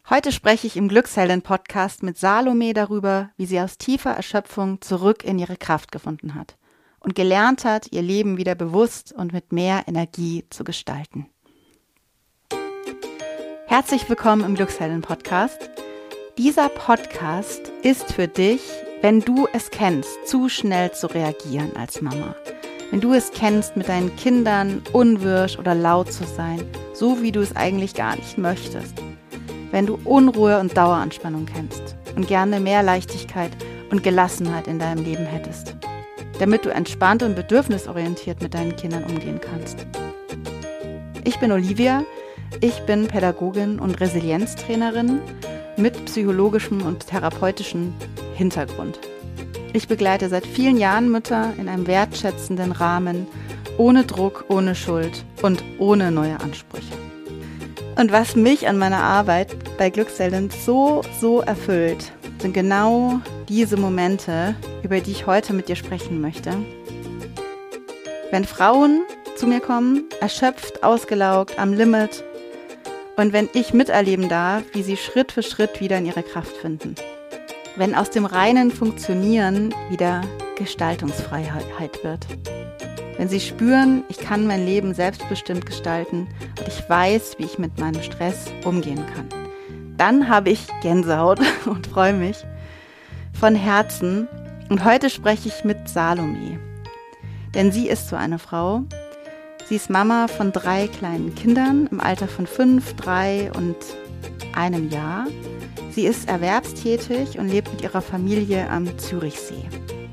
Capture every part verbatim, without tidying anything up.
Heute spreche ich im Glücksheldin-Podcast mit Salome darüber, wie sie aus tiefer Erschöpfung zurück in ihre Kraft gefunden hat und gelernt hat, ihr Leben wieder bewusst und mit mehr Energie zu gestalten. Herzlich willkommen im Glücksheldin-Podcast. Dieser Podcast ist für dich, wenn du es kennst, zu schnell zu reagieren als Mama. Wenn du es kennst, mit deinen Kindern unwirsch oder laut zu sein, so wie du es eigentlich gar nicht möchtest. Wenn du Unruhe und Daueranspannung kennst und gerne mehr Leichtigkeit und Gelassenheit in deinem Leben hättest, damit du entspannt und bedürfnisorientiert mit deinen Kindern umgehen kannst. Ich bin Olivia, ich bin Pädagogin und Resilienztrainerin mit psychologischem und therapeutischem Hintergrund. Ich begleite seit vielen Jahren Mütter in einem wertschätzenden Rahmen, ohne Druck, ohne Schuld und ohne neue Ansprüche. Und was mich an meiner Arbeit bei Glücksheldin so, so erfüllt, sind genau diese Momente, über die ich heute mit dir sprechen möchte. Wenn Frauen zu mir kommen, erschöpft, ausgelaugt, am Limit, und wenn ich miterleben darf, wie sie Schritt für Schritt wieder in ihre Kraft finden. Wenn aus dem reinen Funktionieren wieder Gestaltungsfreiheit wird. Wenn sie spüren, ich kann mein Leben selbstbestimmt gestalten und ich weiß, wie ich mit meinem Stress umgehen kann. Dann habe ich Gänsehaut und freue mich von Herzen. Und heute spreche ich mit Salome. Denn sie ist so eine Frau. Sie ist Mama von drei kleinen Kindern im Alter von fünf, drei und einem Jahr. Sie ist erwerbstätig und lebt mit ihrer Familie am Zürichsee.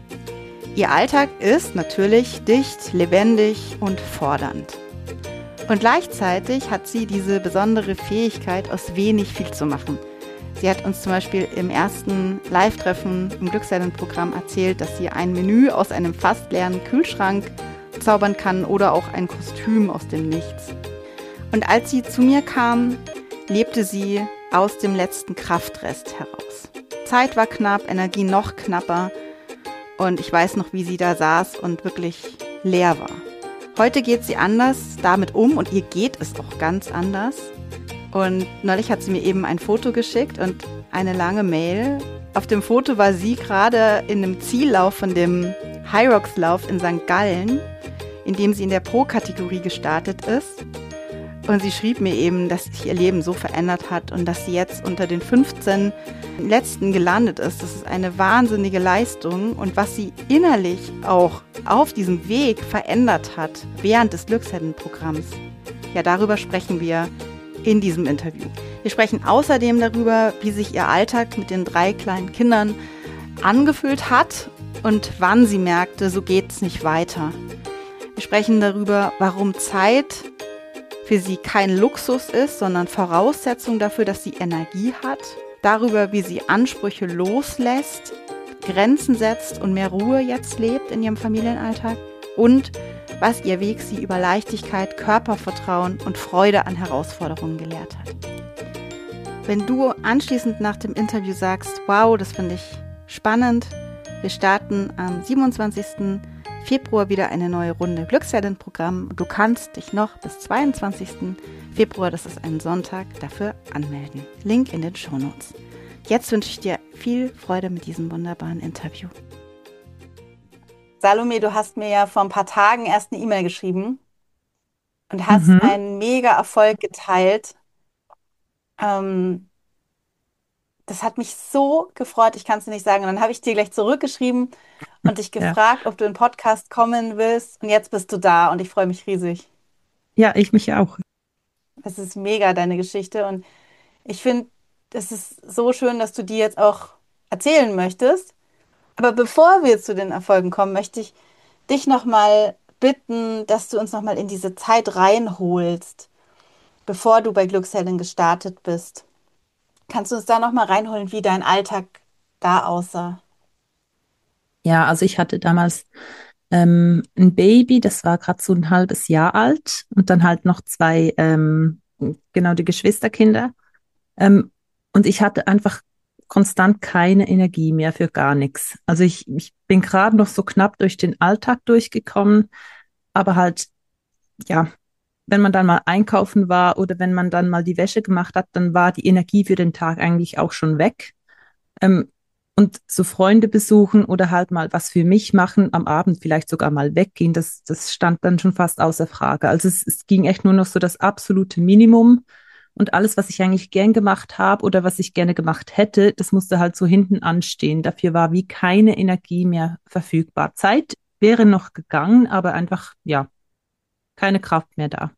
Ihr Alltag ist natürlich dicht, lebendig und fordernd. Und gleichzeitig hat sie diese besondere Fähigkeit, aus wenig viel zu machen. Sie hat uns zum Beispiel im ersten Live-Treffen im Glücksheldin-Programm erzählt, dass sie ein Menü aus einem fast leeren Kühlschrank zaubern kann oder auch ein Kostüm aus dem Nichts. Und als sie zu mir kam, lebte sie aus dem letzten Kraftrest heraus. Zeit war knapp, Energie noch knapper. Und ich weiß noch, wie sie da saß und wirklich leer war. Heute geht sie anders damit um und ihr geht es auch ganz anders. Und neulich hat sie mir eben ein Foto geschickt und eine lange Mail. Auf dem Foto war sie gerade in einem Ziellauf von dem Hyrox-Lauf in Sankt Gallen, in dem sie in der Pro-Kategorie gestartet ist. Und sie schrieb mir eben, dass sich ihr Leben so verändert hat und dass sie jetzt unter den fünfzehn Letzten gelandet ist. Das ist eine wahnsinnige Leistung. Und was sie innerlich auch auf diesem Weg verändert hat während des Glücksheldin-Programms, ja, darüber sprechen wir in diesem Interview. Wir sprechen außerdem darüber, wie sich ihr Alltag mit den drei kleinen Kindern angefühlt hat und wann sie merkte, so geht's nicht weiter. Wir sprechen darüber, warum Zeit für sie kein Luxus ist, sondern Voraussetzung dafür, dass sie Energie hat. Darüber, wie sie Ansprüche loslässt, Grenzen setzt und mehr Ruhe jetzt lebt in ihrem Familienalltag. Und was ihr Weg sie über Leichtigkeit, Körpervertrauen und Freude an Herausforderungen gelehrt hat. Wenn du anschließend nach dem Interview sagst, wow, das finde ich spannend, wir starten am siebenundzwanzigsten Februar wieder eine neue Runde Glücksheldin-Programm. Du kannst dich noch bis zweiundzwanzigsten Februar, das ist ein Sonntag, dafür anmelden. Link in den Shownotes. Jetzt wünsche ich dir viel Freude mit diesem wunderbaren Interview. Salome, du hast mir ja vor ein paar Tagen erst eine E-Mail geschrieben und hast Mhm. einen mega Erfolg geteilt. Ähm, das hat mich so gefreut, ich kann es dir nicht sagen. Und dann habe ich dir gleich zurückgeschrieben und dich Ja. gefragt, ob du in den Podcast kommen willst. Und jetzt bist du da und ich freue mich riesig. Ja, ich mich auch. Das ist mega, deine Geschichte. Und ich finde, es ist so schön, dass du die jetzt auch erzählen möchtest. Aber bevor wir zu den Erfolgen kommen, möchte ich dich nochmal bitten, dass du uns nochmal in diese Zeit reinholst, bevor du bei Glücksheldin gestartet bist. Kannst du uns da nochmal reinholen, wie dein Alltag da aussah? Ja, also ich hatte damals ähm, ein Baby, das war gerade so ein halbes Jahr alt und dann halt noch zwei, ähm, genau die Geschwisterkinder. Ähm, und ich hatte einfach konstant keine Energie mehr für gar nichts. Also ich, ich bin gerade noch so knapp durch den Alltag durchgekommen, aber halt, ja. wenn man dann mal einkaufen war oder wenn man dann mal die Wäsche gemacht hat, dann war die Energie für den Tag eigentlich auch schon weg. Ähm, und so Freunde besuchen oder halt mal was für mich machen, am Abend vielleicht sogar mal weggehen, das, das stand dann schon fast außer Frage. Also es, es ging echt nur noch so das absolute Minimum. Und alles, was ich eigentlich gern gemacht habe oder was ich gerne gemacht hätte, das musste halt so hinten anstehen. Dafür war wie keine Energie mehr verfügbar. Zeit wäre noch gegangen, aber einfach, ja, keine Kraft mehr da.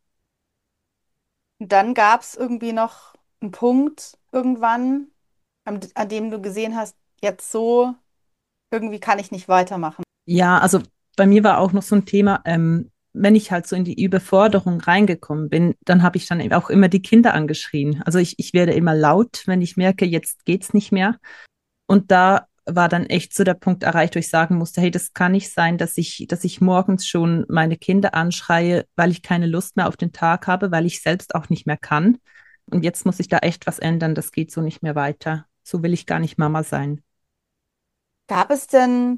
Und dann gab es irgendwie noch einen Punkt irgendwann, an, an dem du gesehen hast, jetzt so, irgendwie kann ich nicht weitermachen. Ja, also bei mir war auch noch so ein Thema, ähm, wenn ich halt so in die Überforderung reingekommen bin, dann habe ich dann eben auch immer die Kinder angeschrien. Also ich, ich werde immer laut, wenn ich merke, jetzt geht's nicht mehr. Und da war dann echt so der Punkt erreicht, wo ich sagen musste, hey, das kann nicht sein, dass ich, dass ich morgens schon meine Kinder anschreie, weil ich keine Lust mehr auf den Tag habe, weil ich selbst auch nicht mehr kann. Und jetzt muss ich da echt was ändern. Das geht so nicht mehr weiter. So will ich gar nicht Mama sein. Gab es denn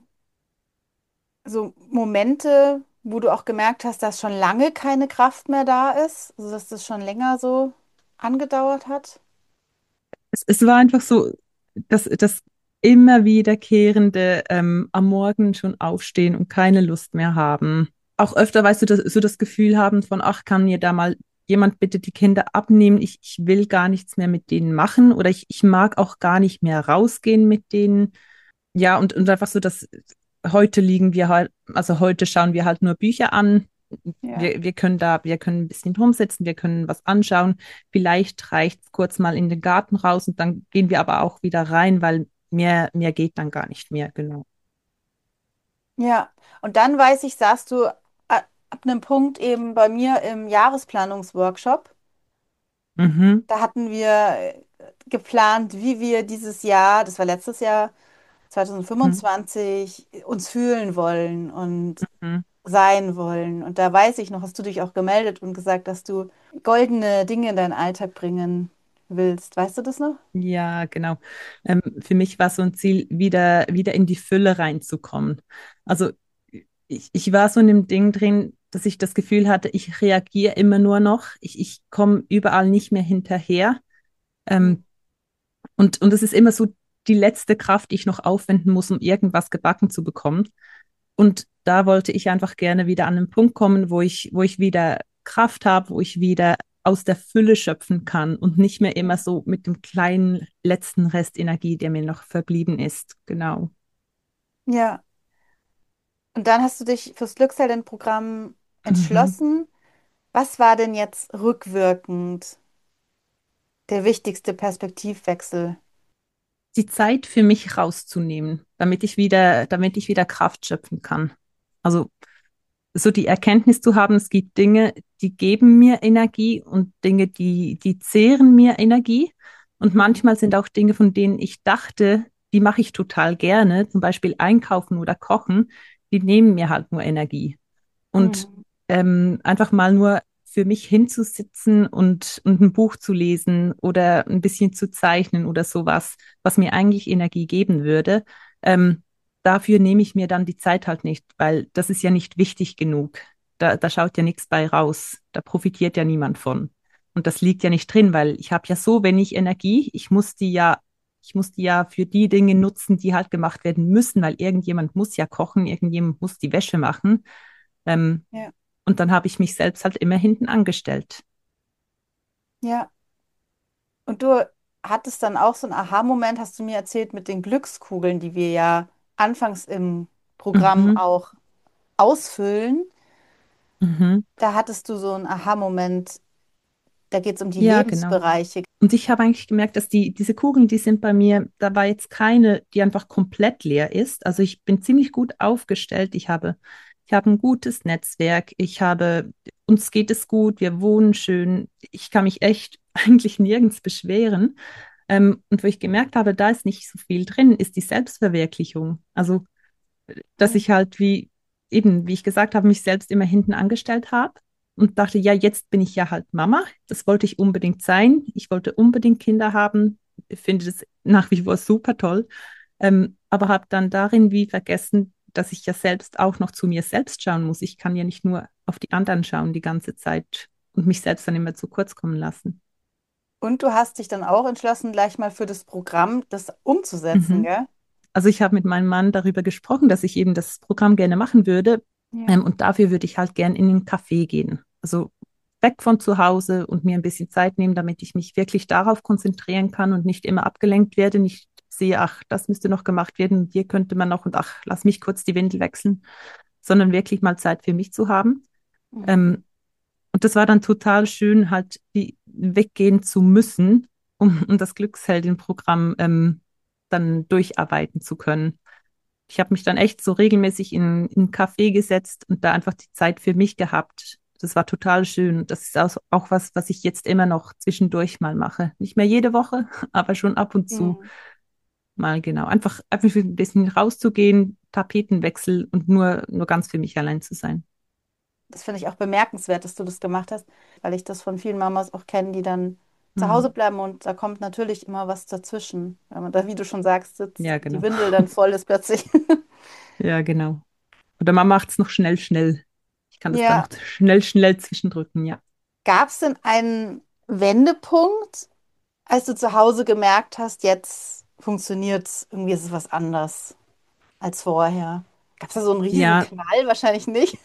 so Momente, wo du auch gemerkt hast, dass schon lange keine Kraft mehr da ist? Also dass das schon länger so angedauert hat? Es, es war einfach so, dass das immer wiederkehrende ähm, am Morgen schon aufstehen und keine Lust mehr haben. Auch öfter, weißt du, das, so das Gefühl haben von, ach, kann mir da mal jemand bitte die Kinder abnehmen? Ich, ich will gar nichts mehr mit denen machen oder ich, ich mag auch gar nicht mehr rausgehen mit denen. Ja, und, und einfach so, dass heute liegen wir halt, also heute schauen wir halt nur Bücher an. Ja. Wir, wir können da, wir können ein bisschen rumsitzen, wir können was anschauen. Vielleicht reicht es kurz mal in den Garten raus und dann gehen wir aber auch wieder rein, weil mehr, mehr geht dann gar nicht mehr, genau. Ja. Und dann weiß ich, saßt du a- ab einem Punkt eben bei mir im Jahresplanungsworkshop. Mhm, Da hatten wir äh, geplant, wie wir dieses Jahr, das war letztes Jahr, mhm, zwanzig fünfundzwanzig, uns fühlen wollen und mhm. sein wollen. Und da weiß ich noch, hast du dich auch gemeldet und gesagt, dass du goldene Dinge in deinen Alltag bringen willst. Weißt du das noch? Ja, genau. Ähm, für mich war so ein Ziel, wieder, wieder in die Fülle reinzukommen. Also ich, ich war so in dem Ding drin, dass ich das Gefühl hatte, ich reagiere immer nur noch. Ich, ich komme überall nicht mehr hinterher. Hm. Ähm, und, und es ist immer so die letzte Kraft, die ich noch aufwenden muss, um irgendwas gebacken zu bekommen. Und da wollte ich einfach gerne wieder an den Punkt kommen, wo ich, wo ich wieder Kraft habe, wo ich wieder aus der Fülle schöpfen kann und nicht mehr immer so mit dem kleinen letzten Rest Energie, der mir noch verblieben ist. Genau. Ja. Und dann hast du dich fürs Glückshelden-Programm Mhm. entschlossen. Was war denn jetzt rückwirkend der wichtigste Perspektivwechsel? Die Zeit für mich rauszunehmen, damit ich wieder, damit ich wieder Kraft schöpfen kann. Also so die Erkenntnis zu haben, es gibt Dinge, die geben mir Energie und Dinge, die, die zehren mir Energie. Und Mhm. manchmal sind auch Dinge, von denen ich dachte, die mache ich total gerne, zum Beispiel einkaufen oder kochen, die nehmen mir halt nur Energie. Und Mhm. ähm, einfach mal nur für mich hinzusitzen und, und ein Buch zu lesen oder ein bisschen zu zeichnen oder sowas, was mir eigentlich Energie geben würde, ähm, dafür nehme ich mir dann die Zeit halt nicht, weil das ist ja nicht wichtig genug. Da, da schaut ja nichts bei raus. Da profitiert ja niemand von. Und das liegt ja nicht drin, weil ich habe ja so wenig Energie. Ich muss die ja, ich muss die ja für die Dinge nutzen, die halt gemacht werden müssen, weil irgendjemand muss ja kochen, irgendjemand muss die Wäsche machen. Ähm, Ja. und dann habe ich mich selbst halt immer hinten angestellt. Ja. Und du hattest dann auch so einen Aha-Moment, hast du mir erzählt, mit den Glückskugeln, die wir ja anfangs im Programm Mhm, auch ausfüllen. mhm. Da hattest du so einen Aha-Moment, da geht es um die Ja, genau. Lebensbereiche. Und ich habe eigentlich gemerkt, dass die, diese Kugeln, die sind bei mir, da war jetzt keine, die einfach komplett leer ist. Also ich bin ziemlich gut aufgestellt. Ich habe, ich habe ein gutes Netzwerk. Ich habe, uns geht es gut. Wir wohnen schön. Ich kann mich echt eigentlich nirgends beschweren. Ähm, und wo ich gemerkt habe, da ist nicht so viel drin, ist die Selbstverwirklichung. Also dass Mhm. ich halt wie eben, wie ich gesagt habe, mich selbst immer hinten angestellt habe und dachte, ja, jetzt bin ich ja halt Mama. Das wollte ich unbedingt sein. Ich wollte unbedingt Kinder haben. Ich finde das nach wie vor super toll. Ähm, aber habe dann darin wie vergessen, dass ich ja selbst auch noch zu mir selbst schauen muss. Ich kann ja nicht nur auf die anderen schauen die ganze Zeit. und mich selbst dann immer zu kurz kommen lassen. Und du hast dich dann auch entschlossen, gleich mal für das Programm das umzusetzen, Mhm. gell? Also ich habe mit meinem Mann darüber gesprochen, dass ich eben das Programm gerne machen würde. Ja. Ähm, und dafür würde ich halt gern in den Café gehen. Also weg von zu Hause und mir ein bisschen Zeit nehmen, damit ich mich wirklich darauf konzentrieren kann und nicht immer abgelenkt werde, nicht sehe, ach, das müsste noch gemacht werden und hier könnte man noch und ach, lass mich kurz die Windel wechseln, sondern wirklich mal Zeit für mich zu haben. Mhm. Ähm, und das war dann total schön, halt die weggehen zu müssen, um, um das Glücksheldin-Programm ähm, dann durcharbeiten zu können. Ich habe mich dann echt so regelmäßig in, in einen Café gesetzt und da einfach die Zeit für mich gehabt. Das war total schön. Das ist auch, auch was, was ich jetzt immer noch zwischendurch mal mache. Nicht mehr jede Woche, aber schon ab und zu Mhm. mal genau. Einfach, einfach ein bisschen rauszugehen, Tapetenwechsel und nur, nur ganz für mich allein zu sein. Das finde ich auch bemerkenswert, dass du das gemacht hast, weil ich das von vielen Mamas auch kenne, die dann zu Hause Mhm. bleiben und da kommt natürlich immer was dazwischen. Wenn man da, wie du schon sagst, sitzt Ja, und die genau. Windel dann voll ist plötzlich. Ja, genau. Oder man macht es noch schnell, schnell. Ich kann das dann noch Ja. schnell, schnell zwischendrücken, ja. Gab es denn einen Wendepunkt, als du zu Hause gemerkt hast, jetzt funktioniert es, irgendwie ist es was anders als vorher? Gab es da so einen riesen Ja, Knall? Wahrscheinlich nicht.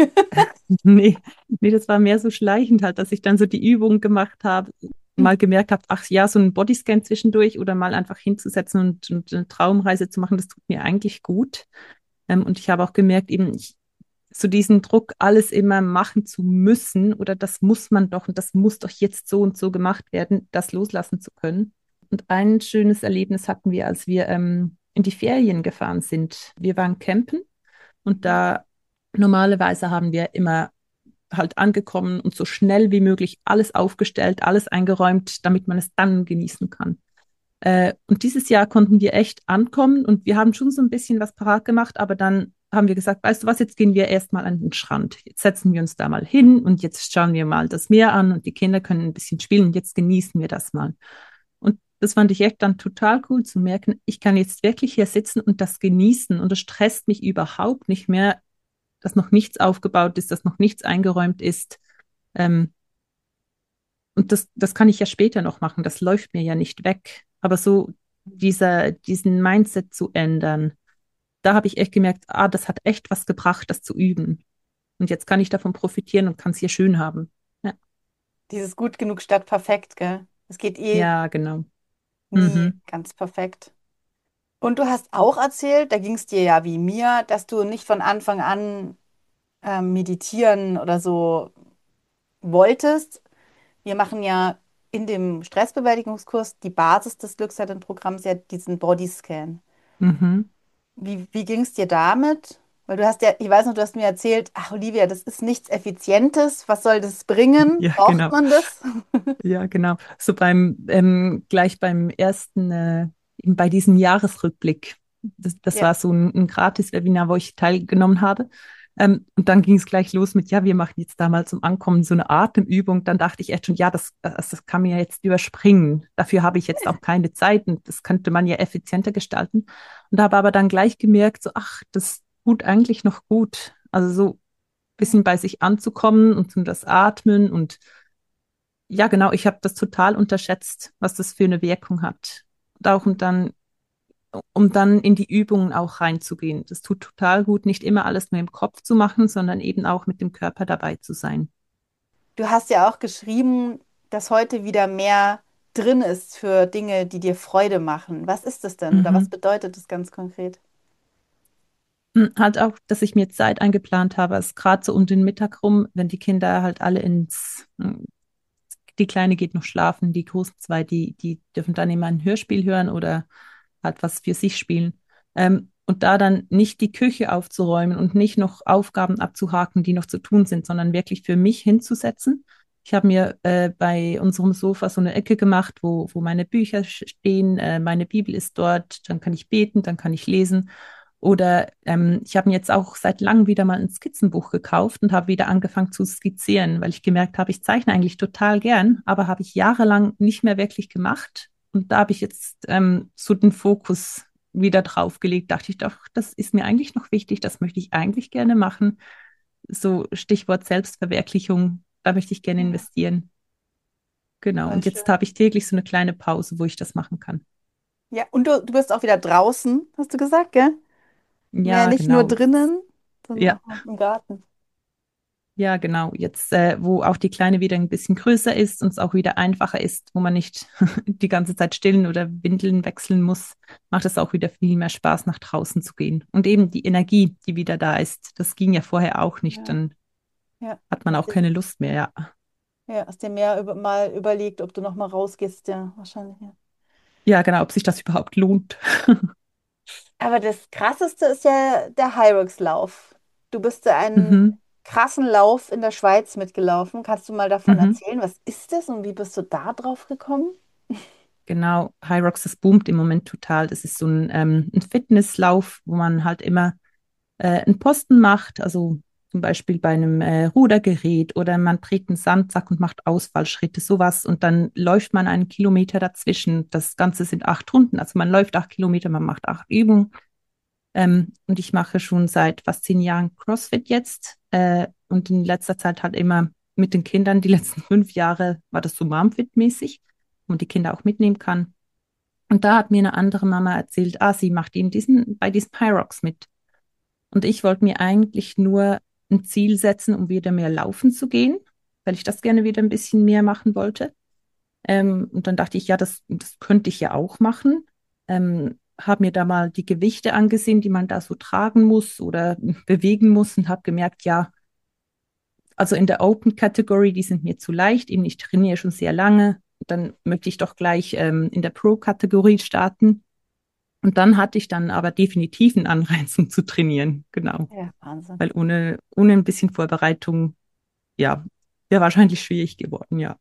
nee, nee, das war mehr so schleichend halt, dass ich dann so die Übung gemacht habe, mal gemerkt habe, ach ja, so einen Bodyscan zwischendurch oder mal einfach hinzusetzen und, und eine Traumreise zu machen, das tut mir eigentlich gut. Ähm, und ich habe auch gemerkt, eben ich, so diesen Druck, alles immer machen zu müssen oder das muss man doch und das muss doch jetzt so und so gemacht werden, das loslassen zu können. Und ein schönes Erlebnis hatten wir, als wir ähm, in die Ferien gefahren sind. Wir waren campen und da normalerweise haben wir immer halt angekommen und so schnell wie möglich alles aufgestellt, alles eingeräumt, damit man es dann genießen kann. Äh, und dieses Jahr konnten wir echt ankommen und wir haben schon so ein bisschen was parat gemacht, aber dann haben wir gesagt, weißt du was, jetzt gehen wir erstmal an den Strand. Jetzt setzen wir uns da mal hin und jetzt schauen wir mal das Meer an und die Kinder können ein bisschen spielen und jetzt genießen wir das mal. Und das fand ich echt dann total cool zu merken, ich kann jetzt wirklich hier sitzen und das genießen und es stresst mich überhaupt nicht mehr, dass noch nichts aufgebaut ist, dass noch nichts eingeräumt ist. Ähm, und das, das kann ich ja später noch machen, das läuft mir ja nicht weg. Aber so dieser, diesen Mindset zu ändern, da habe ich echt gemerkt, ah, das hat echt was gebracht, das zu üben. Und jetzt kann ich davon profitieren und kann es hier schön haben. Ja, Dieses gut genug statt perfekt, gell? Es geht eh ja, genau. nie Mhm. ganz perfekt. Und du hast auch erzählt, da ging es dir ja wie mir, dass du nicht von Anfang an ähm, meditieren oder so wolltest. Wir machen ja in dem Stressbewältigungskurs die Basis des Glücksheldin-Programms ja diesen Bodyscan. Mhm. Wie, wie ging es dir damit? Weil du hast ja, ich weiß noch, du hast mir erzählt, ach Olivia, das ist nichts Effizientes. Was soll das bringen? Ja, Braucht genau. man das? Ja, genau. So beim, ähm, gleich beim ersten, äh, eben bei diesem Jahresrückblick. Das, das Ja. war so ein, ein Gratis-Webinar, wo ich teilgenommen habe. Ähm, und dann ging es gleich los mit, ja, wir machen jetzt da mal zum Ankommen so eine Atemübung. Dann dachte ich echt schon, ja, das, das, das kann man ja jetzt überspringen. Dafür habe ich jetzt auch keine Zeit und das könnte man ja effizienter gestalten. Und habe aber dann gleich gemerkt, so, ach, das tut eigentlich noch gut. Also so ein bisschen bei sich anzukommen und um das Atmen und ja, genau, ich habe das total unterschätzt, was das für eine Wirkung hat. Und auch um dann, um dann in die Übungen auch reinzugehen. Das tut total gut, nicht immer alles nur im Kopf zu machen, sondern eben auch mit dem Körper dabei zu sein. Du hast ja auch geschrieben, dass heute wieder mehr drin ist für Dinge, die dir Freude machen. Was ist das denn oder was Mhm. bedeutet das ganz konkret? Hm, Halt auch, dass ich mir Zeit eingeplant habe, es gerade so um den Mittag rum, wenn die Kinder halt alle ins, hm, die Kleine geht noch schlafen, die großen zwei, die, die dürfen dann immer ein Hörspiel hören oder halt was für sich spielen. Ähm, und da dann nicht die Küche aufzuräumen und nicht noch Aufgaben abzuhaken, die noch zu tun sind, sondern wirklich für mich hinzusetzen. Ich habe mir äh, bei unserem Sofa so eine Ecke gemacht, wo, wo meine Bücher stehen, äh, meine Bibel ist dort, dann kann ich beten, dann kann ich lesen. Oder ähm, ich habe mir jetzt auch seit langem wieder mal ein Skizzenbuch gekauft und habe wieder angefangen zu skizzieren, weil ich gemerkt habe, ich zeichne eigentlich total gern, aber habe ich jahrelang nicht mehr wirklich gemacht. Und da habe ich jetzt ähm, so den Fokus wieder drauf gelegt. Dachte ich doch, das ist mir eigentlich noch wichtig, das möchte ich eigentlich gerne machen. So Stichwort Selbstverwirklichung. da möchte ich gerne Ja, investieren. Genau. voll Und jetzt schön. habe ich täglich so eine kleine Pause, wo ich das machen kann. Ja, und du, du bist auch wieder draußen, hast du gesagt, gell? Mehr Ja, nicht nur genau. Jetzt, drinnen, sondern ja, auch mal im Garten. ja, genau. Jetzt, äh, wo auch die Kleine wieder ein bisschen größer ist und es auch wieder einfacher ist, wo man nicht die ganze Zeit stillen oder Windeln wechseln muss, macht es auch wieder viel mehr Spaß, nach draußen zu gehen. Und eben die Energie, die wieder da ist, das ging ja vorher auch nicht. Ja, Dann ja. hat man Hast auch dir, keine Lust mehr. Ja, ja, hast dir mehr über, mal überlegt, ob du noch mal rausgehst, ja, wahrscheinlich, ja. ja, genau, ob sich das überhaupt lohnt. Aber das Krasseste ist ja der Hyrox-Lauf. Du bist da einen Mhm, krassen Lauf in der Schweiz mitgelaufen. Kannst du mal davon mhm. erzählen? Was ist das und wie bist du da drauf gekommen? Genau, Hyrox, das boomt im Moment total. Das ist so ein, ähm, ein Fitnesslauf, wo man halt immer äh, einen Posten macht, also zum Beispiel bei einem äh, Rudergerät oder man trägt einen Sandsack und macht Ausfallschritte, sowas. Und dann läuft man einen Kilometer dazwischen. Das Ganze sind acht Runden. Also man läuft acht Kilometer, man macht acht Übungen. Ähm, und ich mache schon seit fast zehn Jahren CrossFit jetzt. Äh, und in letzter Zeit halt immer mit den Kindern. Die letzten fünf Jahre war das so Momfit-mäßig, wo man die Kinder auch mitnehmen kann. Und da hat mir eine andere Mama erzählt, ah, sie macht eben diesen, bei diesem Hyrox mit. Und ich wollte mir eigentlich nur ein Ziel setzen, um wieder mehr laufen zu gehen, weil ich das gerne wieder ein bisschen mehr machen wollte. Ähm, und dann dachte ich, ja, das, das könnte ich ja auch machen. Ähm, habe mir da mal die Gewichte angesehen, die man da so tragen muss oder bewegen muss und habe gemerkt, ja, also in der Open Category, die sind mir zu leicht, eben ich trainiere schon sehr lange. Dann möchte ich doch gleich ähm, in der Pro-Kategorie starten. Und dann hatte ich dann aber definitiv einen Anreiz, um zu trainieren. Genau. Ja, Wahnsinn. Weil ohne, ohne ein bisschen Vorbereitung, ja, wäre wahrscheinlich schwierig geworden, ja.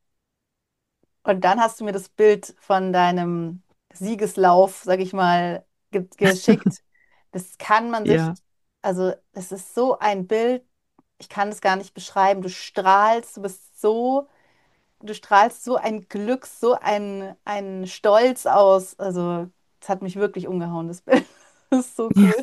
Und dann hast du mir das Bild von deinem Siegeslauf, sag ich mal, ge geschickt. Das kann man sich, Ja, also das ist so ein Bild, ich kann es gar nicht beschreiben. Du strahlst, du bist so, du strahlst so ein Glück, so ein, ein Stolz aus. Also, es hat mich wirklich umgehauen, das Bild. Das ist so cool,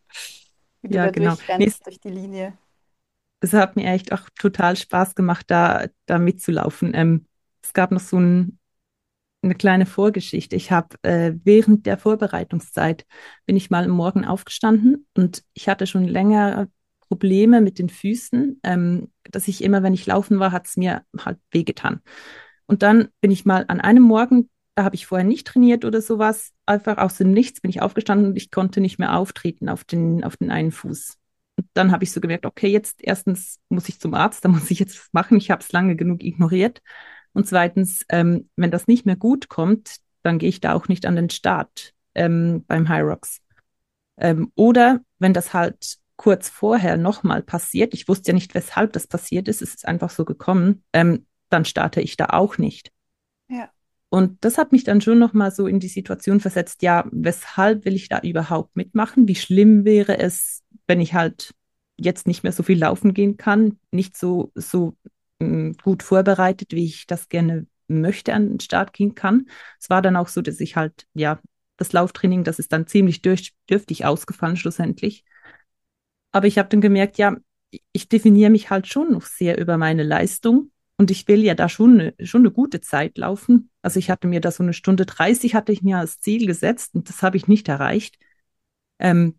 wie du ja, da genau. Nee, es, durchrennst durch die Linie. es hat mir echt auch total Spaß gemacht, da, da mitzulaufen. Ähm, es gab noch so ein, eine kleine Vorgeschichte. Ich habe äh, während der Vorbereitungszeit bin ich mal am Morgen aufgestanden und ich hatte schon länger Probleme mit den Füßen, ähm, dass ich immer, wenn ich laufen war, hat es mir halt wehgetan. Und dann bin ich mal an einem Morgen, da habe ich vorher nicht trainiert oder sowas, einfach aus dem Nichts bin ich aufgestanden und ich konnte nicht mehr auftreten auf den, auf den einen Fuß. Und dann habe ich so gemerkt, okay, jetzt erstens muss ich zum Arzt, da muss ich jetzt was machen. Ich habe es lange genug ignoriert. Und zweitens, ähm, wenn das nicht mehr gut kommt, dann gehe ich da auch nicht an den Start ähm, beim Hyrox. Ähm, oder wenn das halt kurz vorher nochmal passiert, ich wusste ja nicht, weshalb das passiert ist, es ist einfach so gekommen, ähm, dann starte ich da auch nicht. Ja, Und das hat mich dann schon nochmal so in die Situation versetzt, ja, weshalb will ich da überhaupt mitmachen? Wie schlimm wäre es, wenn ich halt jetzt nicht mehr so viel laufen gehen kann, nicht so, so mh, gut vorbereitet, wie ich das gerne möchte, an den Start gehen kann. Es war dann auch so, dass ich halt, ja, das Lauftraining, das ist dann ziemlich durch, dürftig ausgefallen schlussendlich. Aber ich habe dann gemerkt, ja, ich definiere mich halt schon noch sehr über meine Leistung und ich will ja da schon eine, schon eine gute Zeit laufen. Also ich hatte mir da so eine Stunde dreißig hatte ich mir als Ziel gesetzt und das habe ich nicht erreicht. Ähm,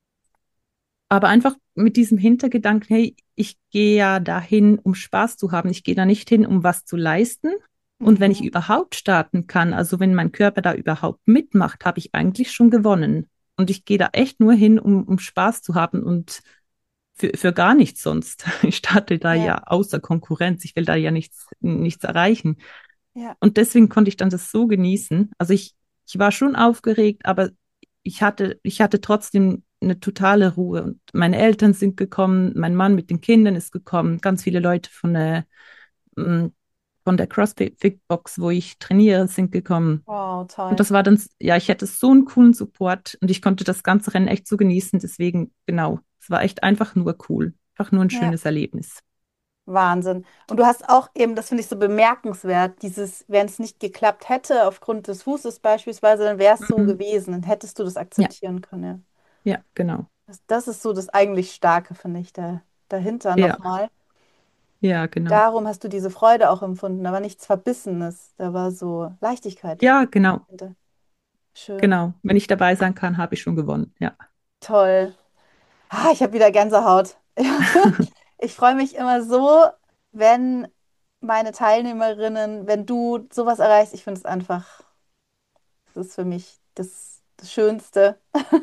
aber einfach mit diesem Hintergedanken, hey, ich gehe ja dahin, um Spaß zu haben. Ich gehe da nicht hin, um was zu leisten. Und wenn ich mhm. überhaupt starten kann, also wenn mein Körper da überhaupt mitmacht, habe ich eigentlich schon gewonnen. Und ich gehe da echt nur hin, um, um Spaß zu haben und für, für gar nichts sonst. Ich starte da Ja, ja außer Konkurrenz. Ich will da ja nichts, nichts erreichen. ja, Und deswegen konnte ich dann das so genießen. Also ich, ich war schon aufgeregt, aber ich hatte, ich hatte trotzdem eine totale Ruhe. Und meine Eltern sind gekommen, mein Mann mit den Kindern ist gekommen, ganz viele Leute von der, mm, von der CrossFit-Box, wo ich trainiere, sind gekommen. wow, Und toll. das war dann, ja, ich hatte so einen coolen Support und ich konnte das ganze Rennen echt so genießen. Deswegen, genau, es war echt einfach nur cool. Einfach nur ein Ja. schönes Erlebnis. Wahnsinn. Und du hast auch eben, das finde ich so bemerkenswert, dieses, wenn es nicht geklappt hätte, aufgrund des Fußes beispielsweise, dann wäre es so Mhm. gewesen, dann hättest du das Ja, akzeptieren können. Ja. ja, genau. Das, das ist so das eigentlich Starke, finde ich, da, dahinter Ja, nochmal. Ja, genau. Darum hast du diese Freude auch empfunden. Da war nichts Verbissenes. Da war so Leichtigkeit Ja, genau, dahinter. Schön. genau. Wenn ich dabei sein kann, habe ich schon gewonnen. Ja. Toll. Ah, ich habe wieder Gänsehaut. Ich freue mich immer so, wenn meine Teilnehmerinnen, wenn du sowas erreichst. Ich finde es einfach, das ist für mich das, das Schönste.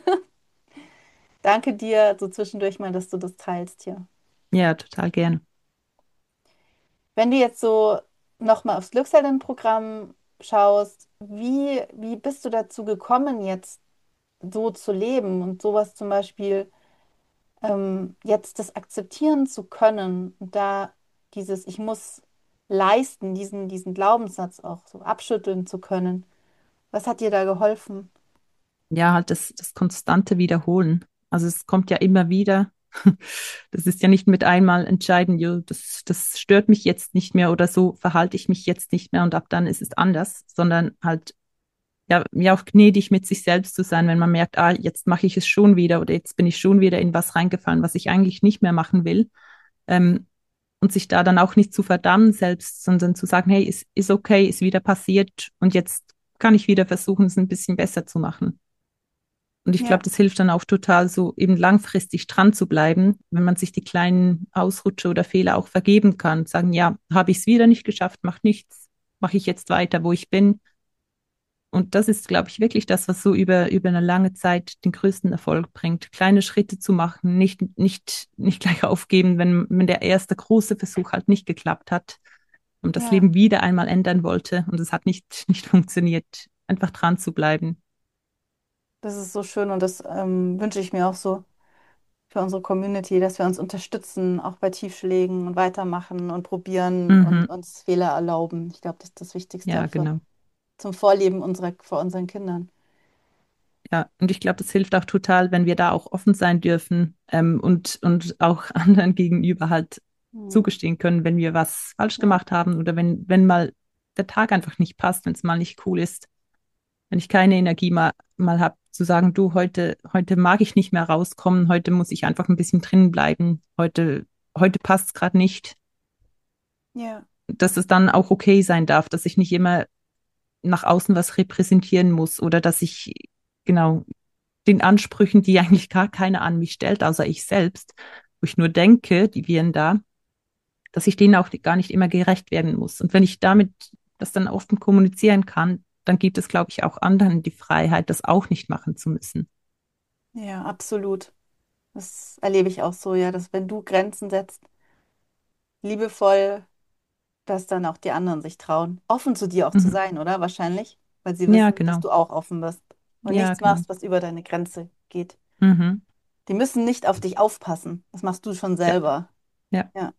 Danke dir so zwischendurch mal, dass du das teilst hier. Ja, total gern. Wenn du jetzt so nochmal aufs Glücksheldinnenprogramm schaust, wie, wie bist du dazu gekommen, jetzt so zu leben und sowas zum Beispiel ähm, jetzt das akzeptieren zu können und da dieses Ich muss leisten, diesen, diesen Glaubenssatz auch so abschütteln zu können. Was hat dir da geholfen? Ja, halt das, das konstante Wiederholen. Also es kommt ja immer wieder. Das ist ja nicht mit einmal entscheiden, jo, das, das stört mich jetzt nicht mehr oder so verhalte ich mich jetzt nicht mehr und ab dann ist es anders, sondern halt ja, ja auch gnädig mit sich selbst zu sein, wenn man merkt, ah, jetzt mache ich es schon wieder oder jetzt bin ich schon wieder in was reingefallen, was ich eigentlich nicht mehr machen will. Ähm, und sich da dann auch nicht zu verdammen selbst, sondern zu sagen, hey, ist, ist okay, ist wieder passiert und jetzt kann ich wieder versuchen, es ein bisschen besser zu machen. Und ich glaube, Ja, das hilft dann auch total, so eben langfristig dran zu bleiben, wenn man sich die kleinen Ausrutsche oder Fehler auch vergeben kann. Sagen, ja, habe ich es wieder nicht geschafft, macht nichts, mache ich jetzt weiter, wo ich bin. Und das ist, glaube ich, wirklich das, was so über, über eine lange Zeit den größten Erfolg bringt. Kleine Schritte zu machen, nicht, nicht, nicht gleich aufgeben, wenn, wenn der erste große Versuch halt nicht geklappt hat und das ja, Leben wieder einmal ändern wollte und es hat nicht, nicht funktioniert. Einfach dran zu bleiben. das ist so schön und das ähm, wünsche ich mir auch so für unsere Community, dass wir uns unterstützen, auch bei Tiefschlägen und weitermachen und probieren und Mhm. uns Fehler erlauben. Ich glaube, das ist das Wichtigste Ja, auch für, genau. zum Vorleben unserer, vor unseren Kindern. Ja, und ich glaube, das hilft auch total, wenn wir da auch offen sein dürfen ähm, und, und auch anderen gegenüber halt Hm. zugestehen können, wenn wir was falsch Ja, gemacht haben oder wenn, wenn mal der Tag einfach nicht passt, wenn es mal nicht cool ist, wenn ich keine Energie mal, mal habe, zu sagen, du, heute, heute mag ich nicht mehr rauskommen, heute muss ich einfach ein bisschen drin bleiben, heute, heute passt es gerade nicht, ja, dass es dann auch okay sein darf, dass ich nicht immer nach außen was repräsentieren muss oder dass ich genau den Ansprüchen, die eigentlich gar keiner an mich stellt, außer ich selbst, wo ich nur denke, die wären da, dass ich denen auch gar nicht immer gerecht werden muss. Und wenn ich damit das dann offen kommunizieren kann, dann gibt es, glaube ich, auch anderen die Freiheit, das auch nicht machen zu müssen. ja, absolut. Das erlebe ich auch so, ja, dass wenn du Grenzen setzt, liebevoll, dass dann auch die anderen sich trauen, offen zu dir auch zu Mhm. sein, oder? Wahrscheinlich, weil sie Ja, wissen, dass genau. du auch offen bist und Ja, nichts genau. machst, was über deine Grenze geht. Mhm. Die müssen nicht auf dich aufpassen. Das machst du schon Ja, selber. ja. Ja.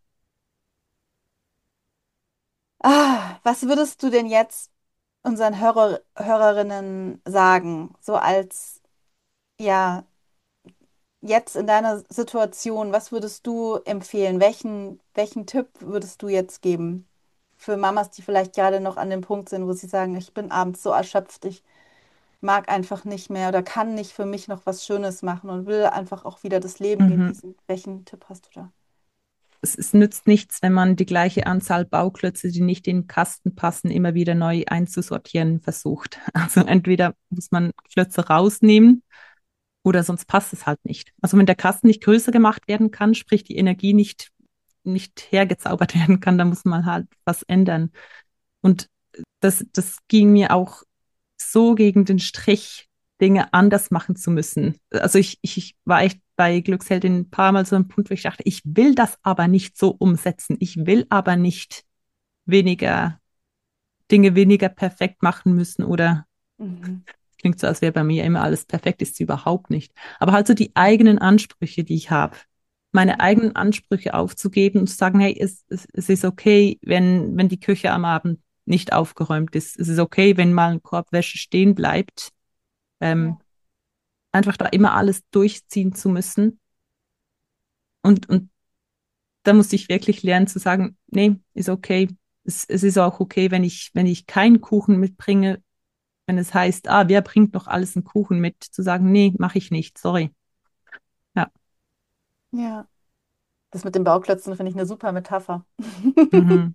Ah, was würdest du denn jetzt unseren Hörer, Hörerinnen sagen, so als, ja, jetzt in deiner Situation, was würdest du empfehlen? Welchen, welchen Tipp würdest du jetzt geben für Mamas, die vielleicht gerade noch an dem Punkt sind, wo sie sagen, ich bin abends so erschöpft, ich mag einfach nicht mehr oder kann nicht für mich noch was Schönes machen und will einfach auch wieder das Leben Mhm. genießen. Welchen Tipp hast du da? Es, es nützt nichts, wenn man die gleiche Anzahl Bauklötze, die nicht in den Kasten passen, immer wieder neu einzusortieren versucht. Also entweder muss man Klötze rausnehmen oder sonst passt es halt nicht. Also wenn der Kasten nicht größer gemacht werden kann, sprich die Energie nicht, nicht hergezaubert werden kann, dann muss man halt was ändern. Und das, das ging mir auch so gegen den Strich, Dinge anders machen zu müssen. Also ich, ich, ich war echt bei Glücksheldin ein paar Mal so ein Punkt, wo ich dachte, ich will das aber nicht so umsetzen. Ich will aber nicht weniger Dinge weniger perfekt machen müssen oder Mhm. klingt so, als wäre bei mir immer alles perfekt, ist sie überhaupt nicht. Aber halt so die eigenen Ansprüche, die ich habe, meine eigenen Ansprüche aufzugeben und zu sagen, hey, es, es, es ist okay, wenn, wenn die Küche am Abend nicht aufgeräumt ist. Es ist okay, wenn mal ein Korb Wäsche stehen bleibt. Ja, Ähm, einfach da immer alles durchziehen zu müssen. Und, und da musste ich wirklich lernen zu sagen, nee, ist okay. Es, es ist auch okay, wenn ich, wenn ich keinen Kuchen mitbringe, wenn es heißt, ah, wer bringt noch alles einen Kuchen mit, zu sagen, nee, mache ich nicht, sorry. Ja. ja. Das mit den Bauklötzen finde ich eine super Metapher. Mhm.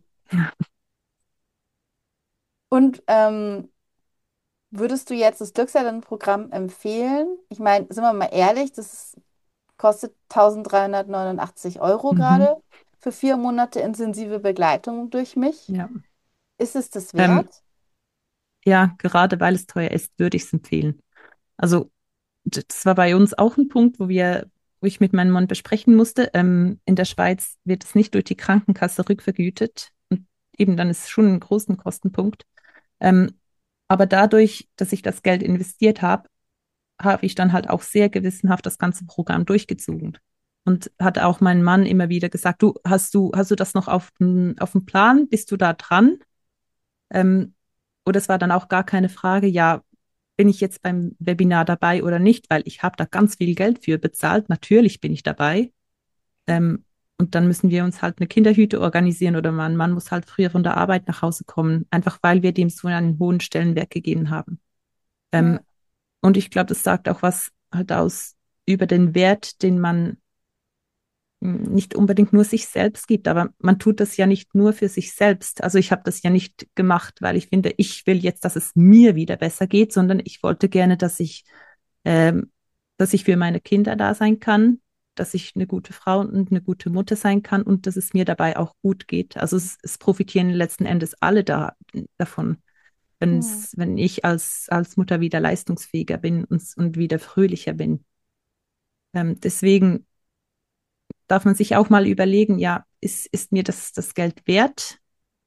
Und ähm, würdest du jetzt das Glückselternprogramm empfehlen? Ich meine, sind wir mal ehrlich, das ist, kostet eintausenddreihundertneunundachtzig Euro Mhm. gerade für vier Monate intensive Begleitung durch mich. Ja. Ist es das Ähm, wert? ja, gerade weil es teuer ist, würde ich es empfehlen. Also das war bei uns auch ein Punkt, wo wir, wo ich mit meinem Mann besprechen musste. Ähm, in der Schweiz wird es nicht durch die Krankenkasse rückvergütet. Und eben dann ist es schon ein großen Kostenpunkt. Ähm, aber dadurch, dass ich das Geld investiert habe, habe ich dann halt auch sehr gewissenhaft das ganze Programm durchgezogen. Und hat auch mein Mann immer wieder gesagt, du, hast du, hast du das noch auf dem, auf dem Plan? Bist du da dran? Ähm, oder es war dann auch gar keine Frage, ja, bin ich jetzt beim Webinar dabei oder nicht, weil ich habe da ganz viel Geld für bezahlt. Natürlich bin ich dabei. Ähm, und dann müssen wir uns halt eine Kinderhüte organisieren oder mein Mann muss halt früher von der Arbeit nach Hause kommen, einfach weil wir dem so einen hohen Stellenwert gegeben haben. Ähm, Ja. und ich glaube, das sagt auch was halt aus über den Wert, den man nicht unbedingt nur sich selbst gibt, aber man tut das ja nicht nur für sich selbst. Also ich habe das ja nicht gemacht, weil ich finde, ich will jetzt, dass es mir wieder besser geht, sondern ich wollte gerne, dass ich, ähm, dass ich für meine Kinder da sein kann, dass ich eine gute Frau und eine gute Mutter sein kann und dass es mir dabei auch gut geht. Also es, es profitieren letzten Endes alle da, davon, Hm. wenn's, wenn ich als, als Mutter wieder leistungsfähiger bin und, und wieder fröhlicher bin. Ähm, deswegen darf man sich auch mal überlegen, ja, ist, ist mir das, das Geld wert?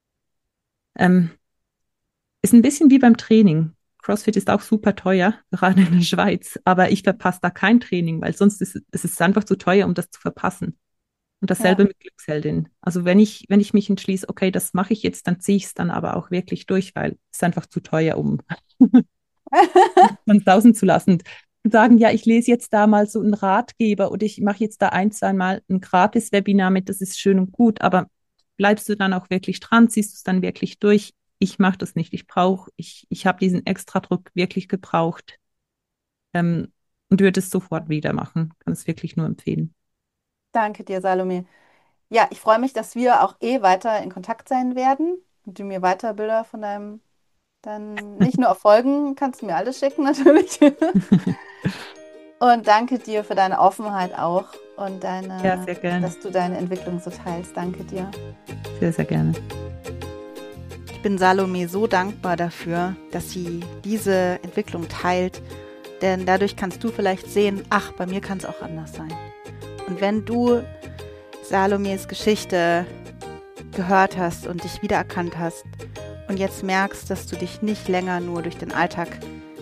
Ähm, ist ein bisschen wie beim Training. CrossFit ist auch super teuer, gerade in der Schweiz, aber ich verpasse da kein Training, weil sonst ist es ist einfach zu teuer, um das zu verpassen. Und dasselbe Ja. mit Glücksheldin. Also wenn ich, wenn ich mich entschließe, okay, das mache ich jetzt, dann ziehe ich es dann aber auch wirklich durch, weil es ist einfach zu teuer, um man sausen zu lassen. Und sagen, ja, ich lese jetzt da mal so einen Ratgeber oder ich mache jetzt da ein, zwei Mal ein Gratis-Webinar mit, das ist schön und gut, aber bleibst du dann auch wirklich dran, ziehst du es dann wirklich durch? Ich mache das nicht. Ich brauche, ich, ich habe diesen Extradruck wirklich gebraucht, ähm, und würde es sofort wieder machen. Kann es wirklich nur empfehlen. Danke dir, Salome. Ja, ich freue mich, dass wir auch eh weiter in Kontakt sein werden und du mir weiter Bilder von deinem, dann nicht nur Erfolgen, kannst du mir alles schicken natürlich. Und danke dir für deine Offenheit auch und Ja, deine, sehr gerne. dass du deine Entwicklung so teilst. Danke dir. Sehr, sehr gerne. Ich bin Salome so dankbar dafür, dass sie diese Entwicklung teilt, denn dadurch kannst du vielleicht sehen, ach, bei mir kann es auch anders sein. Und wenn du Salomes Geschichte gehört hast und dich wiedererkannt hast und jetzt merkst, dass du dich nicht länger nur durch den Alltag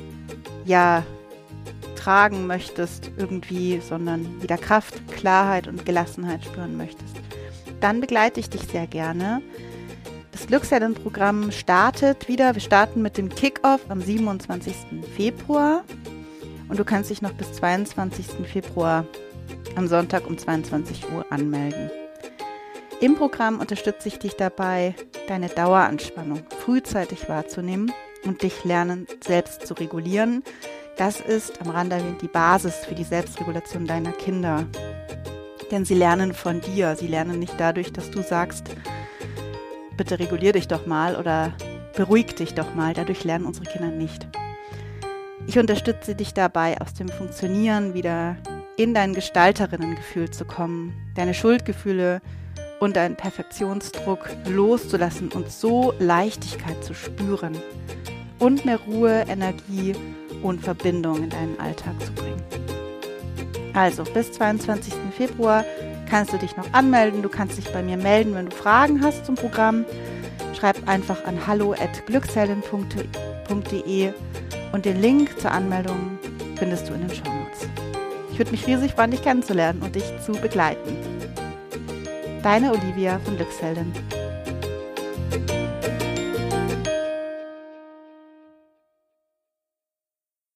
ja tragen möchtest irgendwie, sondern wieder Kraft, Klarheit und Gelassenheit spüren möchtest, dann begleite ich dich sehr gerne. Das Glücksheldin-Programm startet wieder. Wir starten mit dem Kick-Off am siebenundzwanzigsten Februar und du kannst dich noch bis zweiundzwanzigsten Februar am Sonntag um zweiundzwanzig Uhr anmelden. Im Programm unterstütze ich dich dabei, deine Daueranspannung frühzeitig wahrzunehmen und dich lernen, selbst zu regulieren. Das ist am Rande erwähnt die Basis für die Selbstregulation deiner Kinder. Denn sie lernen von dir. Sie lernen nicht dadurch, dass du sagst, bitte regulier dich doch mal oder beruhig dich doch mal. Dadurch lernen unsere Kinder nicht. Ich unterstütze dich dabei, aus dem Funktionieren wieder in dein Gestalterinnengefühl zu kommen, deine Schuldgefühle und deinen Perfektionsdruck loszulassen und so Leichtigkeit zu spüren und mehr Ruhe, Energie und Verbindung in deinen Alltag zu bringen. Also bis zweiundzwanzigsten Februar kannst du dich noch anmelden. Du kannst dich bei mir melden, wenn du Fragen hast zum Programm. Schreib einfach an hallo at glücksheldin punkt de und den Link zur Anmeldung findest du in den Shownotes. Ich würde mich riesig freuen, dich kennenzulernen und dich zu begleiten. Deine Olivia von Glücksheldin.